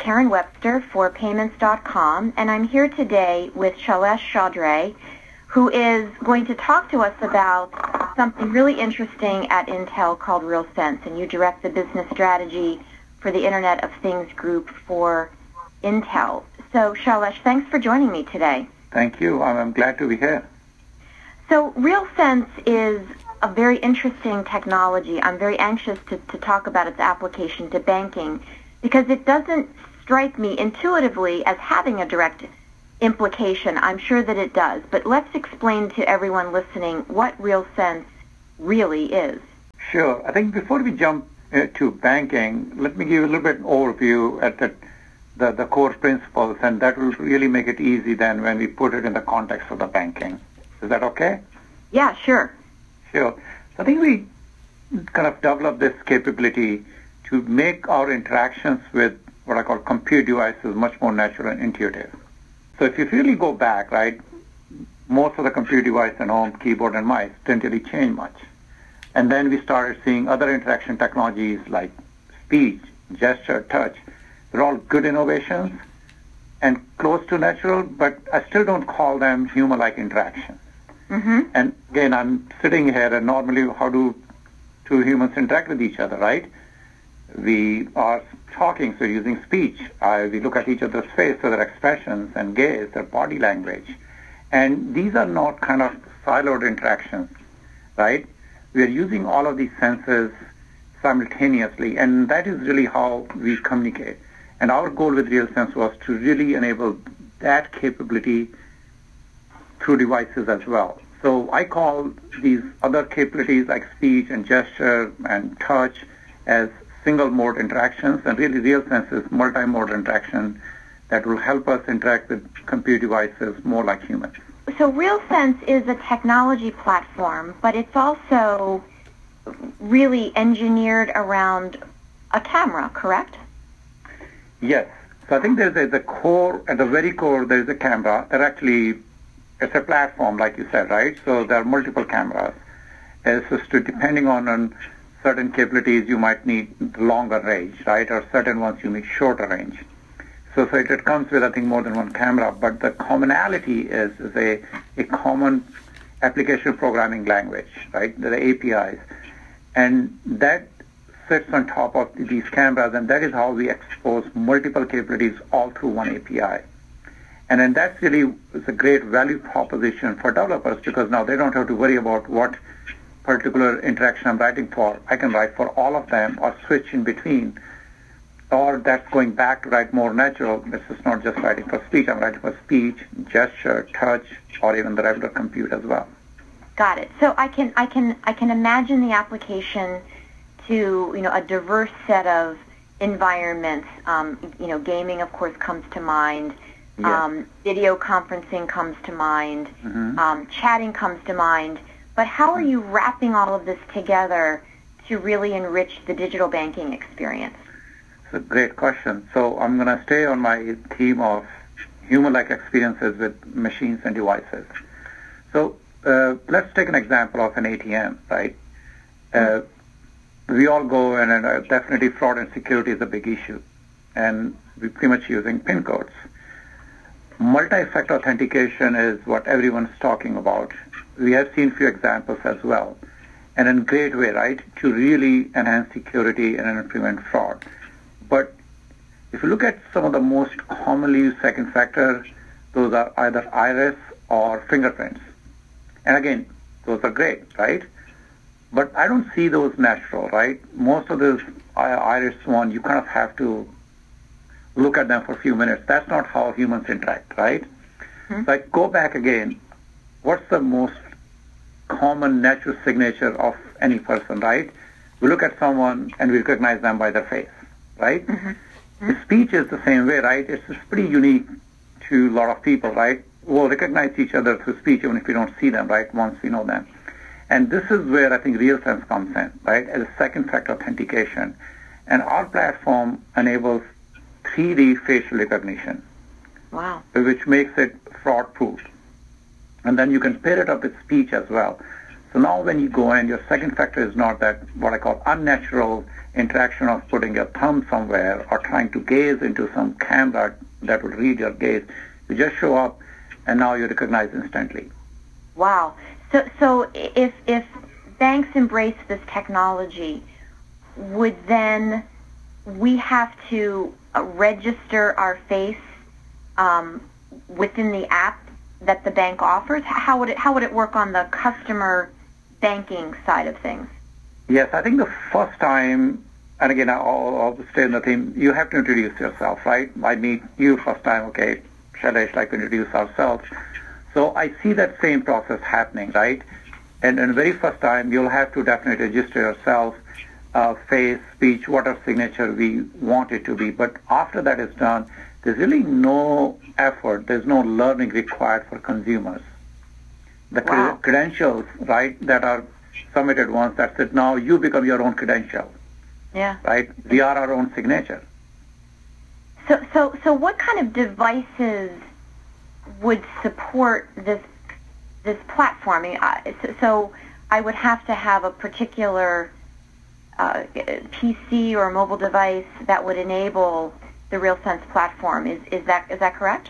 Karen Webster for Payments.com, and I'm here today with Shailesh Chaudhry, who is going to talk to us about something really interesting at Intel called RealSense, and you direct the business strategy for the Internet of Things group for Intel. So, Shailesh, thanks for joining me today. Thank you. I'm glad to be here. So, RealSense is a very interesting technology. I'm very anxious to talk about its application to banking because it doesn't strike me intuitively as having a direct implication. I'm sure that it does, but let's explain to everyone listening what RealSense really is. Sure. I think before we jump to banking, let me give you a little bit overview at the core principles, and that will really make it easy then when we put it in the context of the banking. Is that okay? Yeah, sure. Sure. So I think we kind of developed this capability to make our interactions with what I call compute devices much more natural and intuitive. So if you really go back, right, most of the compute device at home, keyboard and mice, didn't really change much. And then we started seeing other interaction technologies like speech, gesture, touch. They're all good innovations and close to natural, but I still don't call them human-like interactions. Mm-hmm. And again, I'm sitting here, and normally how do two humans interact with each other, right? We are talking, so using speech. We look at each other's face, so their expressions and gaze, their body language. And these are not kind of siloed interactions, right? We are using all of these senses simultaneously, and that is really how we communicate. And our goal with RealSense was to really enable that capability through devices as well. So I call these other capabilities like speech and gesture and touch as single-mode interactions, and really RealSense is multi-mode interaction that will help us interact with compute devices more like humans. So RealSense is a technology platform, but it's also really engineered around a camera, correct? Yes. So I think there's at the very core, there's a camera that actually, it's a platform, like you said, right? So there are multiple cameras. It's just depending on certain capabilities, you might need longer range, right? Or certain ones you need shorter range. So it comes with, I think, more than one camera, but the commonality is a common application programming language, right? The APIs. And that sits on top of these cameras, and that is how we expose multiple capabilities all through one API. And then that's really is a great value proposition for developers because now they don't have to worry about what particular interaction I'm writing for. I can write for all of them or switch in between. Or that's going back to write more natural. This is not just writing for speech. I'm writing for speech, gesture, touch, or even the regular compute as well. Got it. So I can imagine the application to a diverse set of environments. Gaming of course comes to mind. Yes. Video conferencing comes to mind. Mm-hmm. Chatting comes to mind. But how are you wrapping all of this together to really enrich the digital banking experience? It's a great question. So I'm going to stay on my theme of human-like experiences with machines and devices. So let's take an example of an ATM, right? We all go, and definitely fraud and security is a big issue. And we're pretty much using PIN codes. Multi-factor authentication is what everyone's talking about. We have seen a few examples as well. And in a great way, right, to really enhance security and prevent fraud. But if you look at some of the most commonly used second factor, those are either iris or fingerprints. And again, those are great, right? But I don't see those natural, right? Most of those iris one, you kind of have to look at them for a few minutes. That's not how humans interact, right? Mm-hmm. So I go back again. What's the most common natural signature of any person, right? We look at someone and we recognize them by their face, right? Mm-hmm. Mm-hmm. Speech is the same way, right? It's pretty unique to a lot of people, right? We'll recognize each other through speech even if we don't see them, right, once we know them. And this is where I think RealSense comes in, right, as a second factor authentication. And our platform enables 3D facial recognition. Wow. Which makes it fraud-proof. And then you can pair it up with speech as well. So now when you go in, your second factor is not that what I call unnatural interaction of putting your thumb somewhere or trying to gaze into some camera that would read your gaze. You just show up, and now you recognize instantly. Wow. So if banks embrace this technology, would then we have to register our face within the app that the bank offers? How would it work on the customer banking side of things? Yes, I think the first time, and again, I'll stay in the theme, you have to introduce yourself, right? I meet you first time, okay, Shailesh, like to introduce ourselves. So I see that same process happening, right? And the very first time, you'll have to definitely register yourself, face, speech, whatever signature we want it to be. But after that is done, there's really no effort, there's no learning required for consumers. The credentials, right, that are submitted once, that's it. Now you become your own credential. Yeah. Right? We are our own signature. So what kind of devices would support this platform? So I would have to have a particular PC or mobile device that would enable the RealSense platform. Is that correct?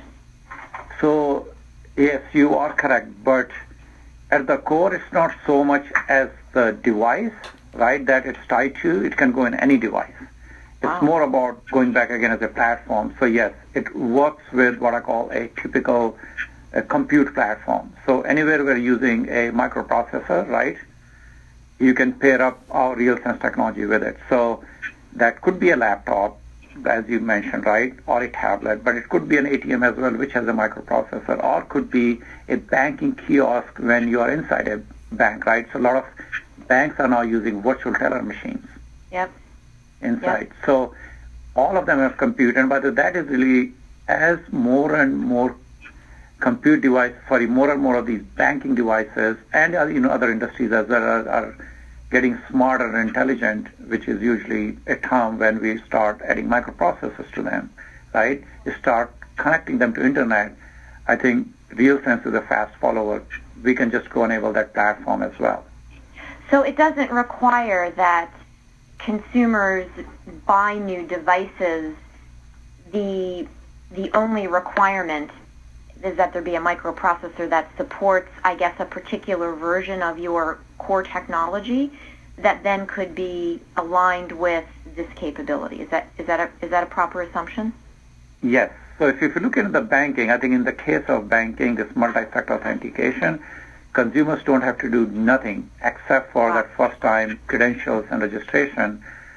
So yes, you are correct, but at the core, it's not so much as the device, right, that it's tied to. It can go in any device. It's more about going back again as a platform. So yes, it works with what I call a typical compute platform. So anywhere we're using a microprocessor, right, you can pair up our RealSense technology with it. So that could be a laptop, as you mentioned, right, or a tablet, but it could be an ATM as well, which has a microprocessor, or could be a banking kiosk when you are inside a bank, right? So a lot of banks are now using virtual teller machines. Yep. Inside. Yep. So all of them have compute, and by the way, that is really, as more and more compute devices, more and more of these banking devices and other industries as well are getting smarter and intelligent, which is usually a term when we start adding microprocessors to them, right? You start connecting them to internet. I think RealSense is a fast follower. We can just go enable that platform as well. So it doesn't require that consumers buy new devices. The only requirement is that there be a microprocessor that supports, I guess, a particular version of your core technology that then could be aligned with this capability. Is that a proper assumption? Yes. So if you look into the banking, I think in the case of banking, this multi-factor authentication, consumers don't have to do nothing except for that first time credentials and registration.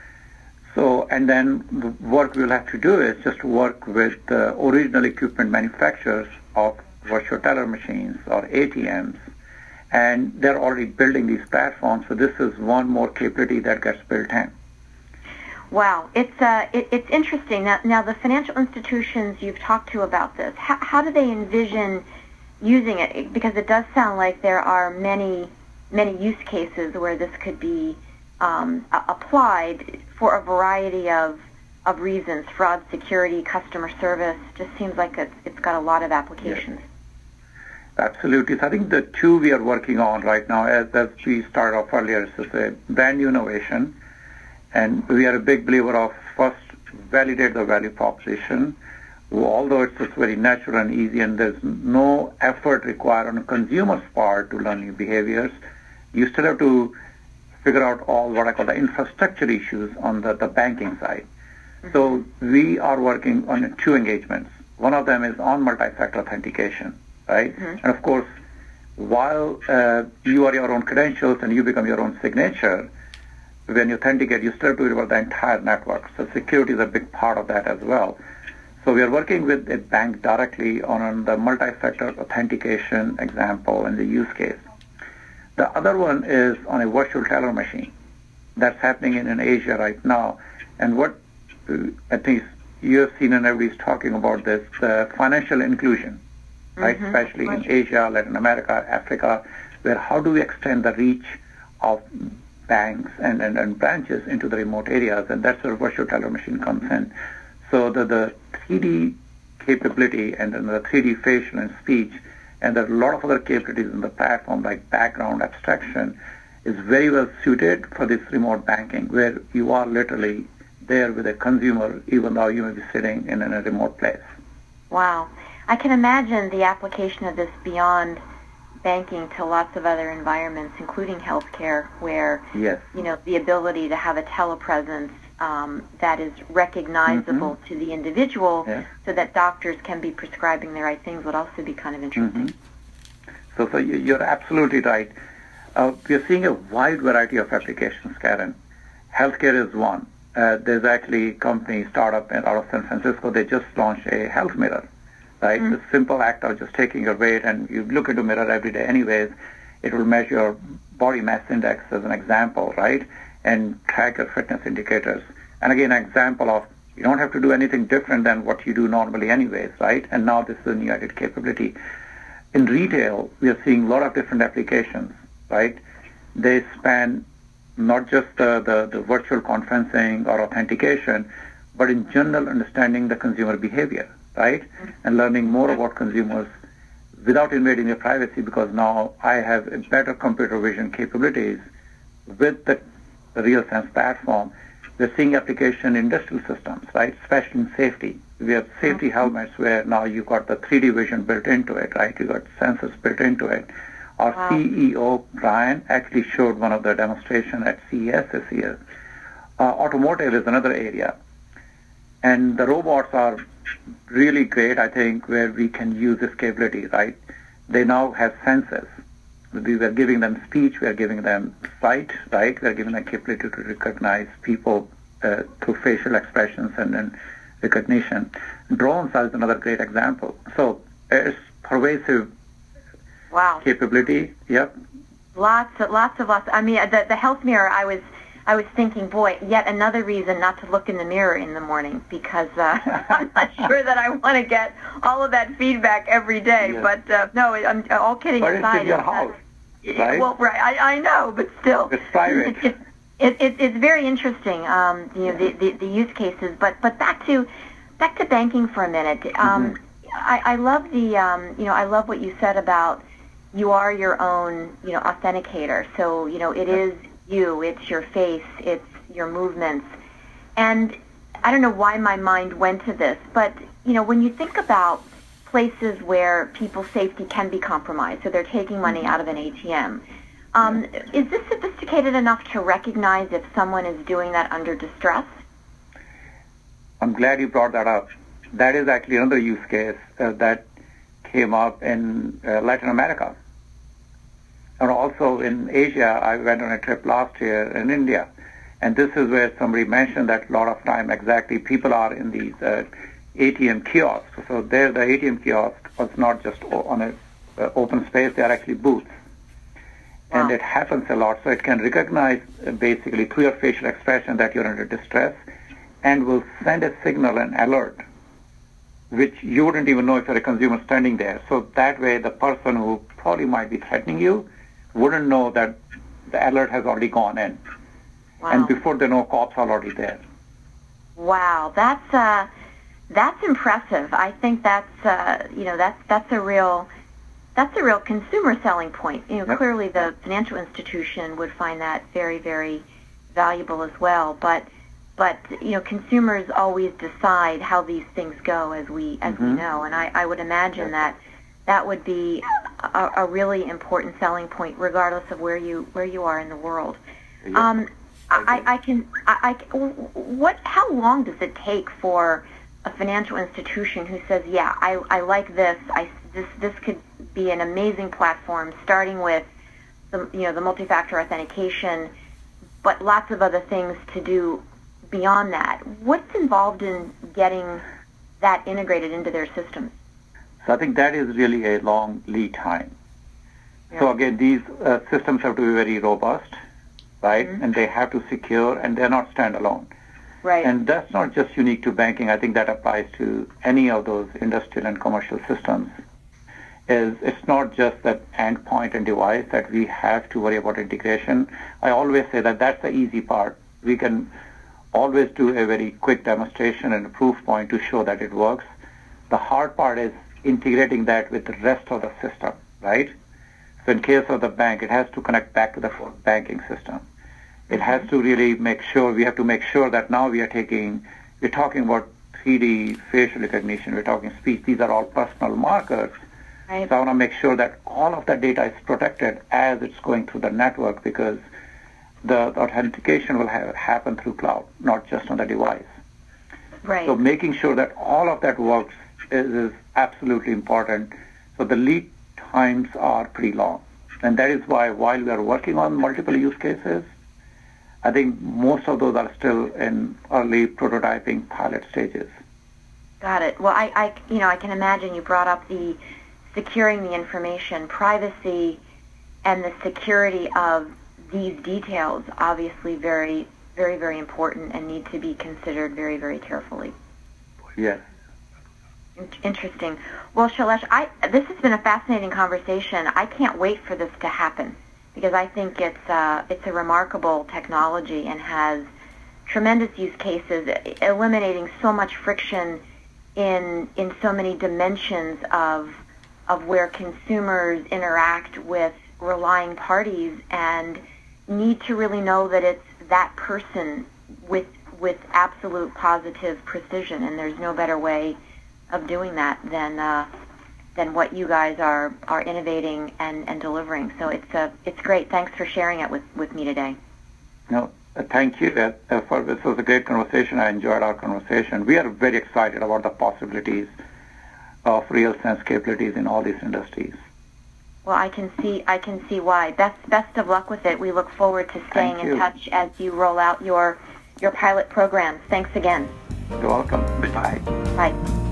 So, and then the work we'll have to do is just work with the original equipment manufacturers of virtual teller machines or ATMs, and they're already building these platforms. So this is one more capability that gets built in. Wow, it's interesting. Now the financial institutions you've talked to about this, how do they envision using it? Because it does sound like there are many use cases where this could be applied for a variety of reasons: fraud, security, customer service. Just seems like it's got a lot of applications. Yes. Absolutely. So I think the two we are working on right now, as we started off earlier, is a brand new innovation, and we are a big believer of first validate the value proposition. Although it's just very natural and easy, and there's no effort required on a consumer's part to learn new behaviors, you still have to figure out all what I call the infrastructure issues on the banking side. Mm-hmm. So we are working on two engagements. One of them is on multi-factor authentication, right? Mm-hmm. And of course, while you are your own credentials and you become your own signature, when you authenticate, you still have to worry about the entire network. So security is a big part of that as well. So we are working with a bank directly on the multi-factor authentication example and the use case. The other one is on a virtual teller machine. That's happening in Asia right now. And what I think you have seen and everybody's talking about this, the financial inclusion, right? Mm-hmm. Especially in Asia, Latin America, Africa, where how do we extend the reach of banks and branches into the remote areas? And that's where virtual teller machine comes in. So the 3D capability and then the 3D facial and speech And there are a lot of other capabilities in the platform, like background abstraction, is very well suited for this remote banking, where you are literally there with a consumer, even though you may be sitting in a remote place. Wow. I can imagine the application of this beyond banking to lots of other environments, including healthcare, where yes. The ability to have a telepresence that is recognizable to the individual, so that doctors can be prescribing the right things, would also be kind of interesting. So you're absolutely right. We're seeing a wide variety of applications, Karen. Healthcare is one. There's actually a company, startup out of San Francisco. They just launched a health mirror. Right? The simple act of just taking your weight, and you look into a mirror every day anyways, it will measure your body mass index as an example, right? And track your fitness indicators. And again, an example of you don't have to do anything different than what you do normally anyways, right? And now this is a new added capability. In retail, we are seeing a lot of different applications, right? They span not just the virtual conferencing or authentication, but in general understanding the consumer behavior, right? And learning more about consumers without invading their privacy, because now I have a better computer vision capabilities with the RealSense platform. We're seeing application in industrial systems, right? Especially in safety. We have safety helmets where now you've got the 3D vision built into it, right? You've got sensors built into it. Our CEO, Brian, actually showed one of the demonstrations at CES this year. Automotive is another area. And the robots are really great, I think, where we can use this capability, right? They now have senses. We were giving them speech, we are giving them sight, right? We are giving them capability to recognize people through facial expressions and recognition. Drones is another great example. So it's pervasive capability. Yep. Lots. I mean, the health mirror, I was thinking, boy, yet another reason not to look in the mirror in the morning, because I'm not sure that I want to get all of that feedback every day. Yes. But no, I'm all kidding aside. But it's in your house, right? Well, right, I know, but still, it's private. It's very interesting, the use cases. But back to banking for a minute. I love I love what you said about you are your own authenticator. So it is you, it's your face, it's your movements. And I don't know why my mind went to this, but when you think about places where people's safety can be compromised, so they're taking money out of an ATM, is this sophisticated enough to recognize if someone is doing that under distress? I'm glad you brought that up. That is actually another use case that came up in Latin America. And also in Asia, I went on a trip last year in India. And this is where somebody mentioned that a lot of time exactly people are in these ATM kiosks. So there the ATM kiosk was not just on an open space, they are actually booths. Wow. And it happens a lot. So it can recognize basically through your facial expression that you're under distress and will send a signal, an alert, which you wouldn't even know if you're a consumer standing there. So that way the person who probably might be threatening you wouldn't know that the alert has already gone in. Wow. And before they know, cops are already there. Wow, that's impressive. I think that's a real consumer selling point. Yep. Clearly the financial institution would find that very, very valuable as well. But consumers always decide how these things go, as we know, and I would imagine that would be a really important selling point, regardless of where you are in the world. Yes. How long does it take for a financial institution who says, yeah, I like this, this could be an amazing platform, starting with the multi-factor authentication, but lots of other things to do beyond that? What's involved in getting that integrated into their systems? So I think that is really a long lead time. Yeah. So again, these systems have to be very robust, right? And they have to secure, and they're not standalone. Right. And that's not just unique to banking. I think that applies to any of those industrial and commercial systems. It's not just that endpoint and device that we have to worry about integration. I always say that that's the easy part. We can always do a very quick demonstration and a proof point to show that it works. The hard part is integrating that with the rest of the system, right? So in case of the bank, it has to connect back to the banking system. It has to really we have to make sure that now we're talking about 3D facial recognition, we're talking speech, these are all personal markers. Right. So I want to make sure that all of that data is protected as it's going through the network, because the authentication will happen through cloud, not just on the device. Right. So making sure that all of that works is absolutely important. So the lead times are pretty long. And that is why while we are working on multiple use cases, I think most of those are still in early prototyping pilot stages. Got it. Well, I can imagine you brought up the securing the information, privacy, and the security of these details, obviously very, very, very important and need to be considered very, very carefully. Yes. Interesting. Well, Shailesh, this has been a fascinating conversation. I can't wait for this to happen because I think it's a remarkable technology and has tremendous use cases, eliminating so much friction in so many dimensions of where consumers interact with relying parties and need to really know that it's that person with absolute positive precision, and there's no better way of doing that than what you guys are innovating and delivering. So it's great. Thanks for sharing it with me today. No, thank you. This was a great conversation. I enjoyed our conversation. We are very excited about the possibilities of RealSense capabilities in all these industries. Well, I can see why. Best of luck with it. We look forward to staying in touch as you roll out your pilot programs. Thanks again. You're welcome. Bye. Bye.